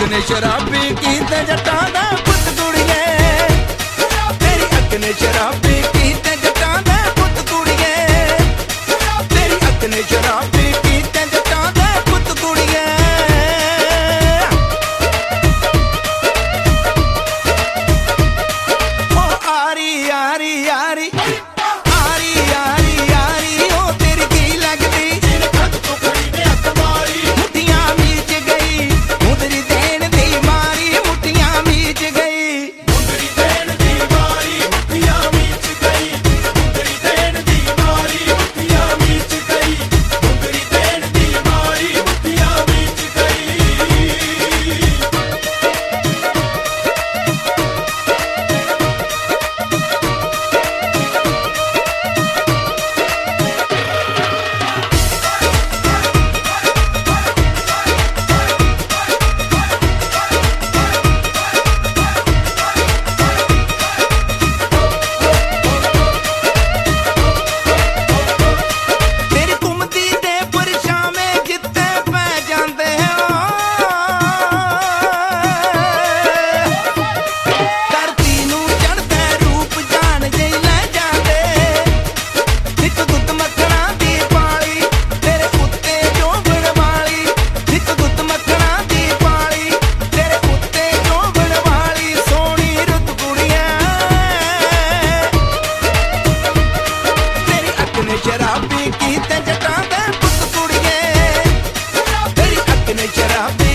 ने शराबी कीते जट्टां दा पुत्त कुड़िए, तेरी अक्क ने शराबी कीते जट्टां दा पुत्त कुड़िए, तेरी अक्क ने शराबी कीते जट्टां दा पुत्त कुड़िए। ओ आरी आरी आरी आरी आरी आरी ओ तेरी की लगदी मुट्ठियां मीच गई मुंदरी देण दी मारी, मुट्ठियां मीच गई मुंदरी देण दी मारी, मुट्ठियां मीच गई मुंदरी देण दी मारी, मुट्ठियां मीच गई मुंदरी देण दी मारी, मुट्ठियां मीच गई। तेरी घुमदी दे परछाਵੇਂ कित्ते पै जांदे हो, धरती नूं चढ़दे रूप जान जे लै जांदे, नित गुੱਤ ਮੱਖਣਾ ਦੀ ਪਾਲੀ तेरे उत्ते जोबण वाली, नित गुੱਤ ਮੱਖਣਾ ਦੀ ਪਾਲੀ तेरे उत्ते जोबण वाली, सोहणी रुत कुड़िए तेरी अक्क ने शराबी कीते जट्टां दे पुत्त कुड़िए, तेरी अक्क ने शराबी